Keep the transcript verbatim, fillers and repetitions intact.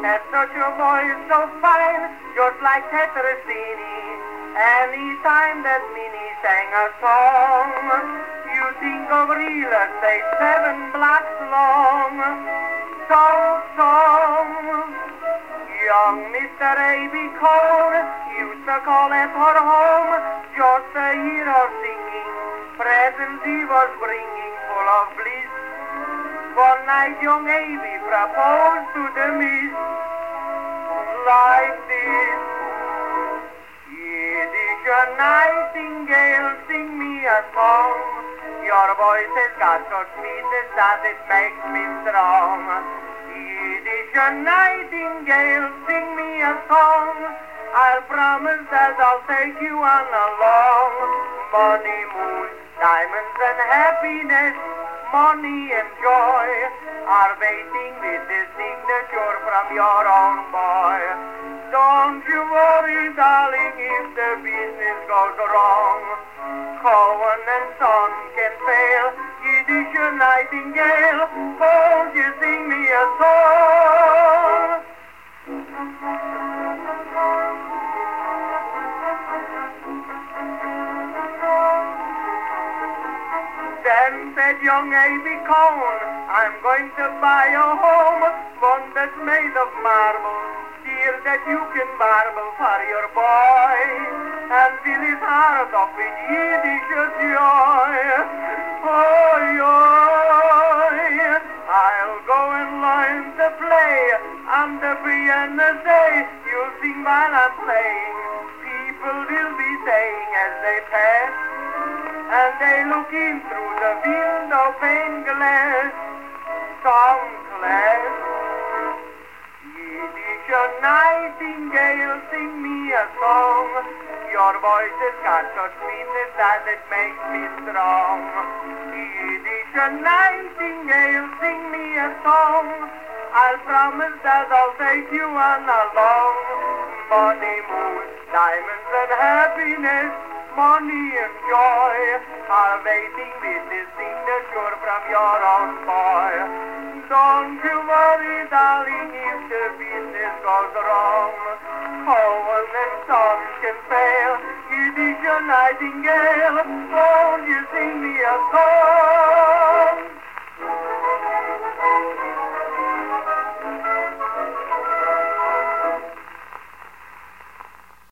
has such a voice so fine, just like Tetrasini. Anytime that Minnie sang a song, you think of Rila, say seven blocks long. Song, song. Young Mister A B Cone used to call at her home just to hear her singing. Presents he was bringing full of bliss. One night young A B proposed to the miss like this. Yiddish nightingale, sing me a song. Your voice has got such sweetness that it makes me strong. Yiddish nightingale, sing me a song. I'll promise that I'll take you on a long money moon. Diamonds and happiness, money and joy are waiting with the signature from your own boy. Don't you worry, darling, if the business goes wrong. Cohen and Son can fail. Yiddish nightingale, won't you sing me a song? Then said young A B Cone, I'm going to buy a home, one that's made of marble, dear, that you can marble for your boy, and fill his heart up with Yiddish joy. Oy, oy, I'll go and learn to play on the piano day. You'll sing while I'm playing. People will be saying as they pass, and they look in through the window pane glass. Song class. Yiddish nightingale, sing me a song. Your voice has got such sweetness that it makes me strong. Yiddish nightingale, sing me a song. I'll promise that I'll take you on a long money moon. Diamonds and happiness, money and joy are waiting with the signature from your own boy. Don't you worry, darling, if the business goes wrong. Cohen and Son can fail. Yiddish nightingale, won't you sing me a song?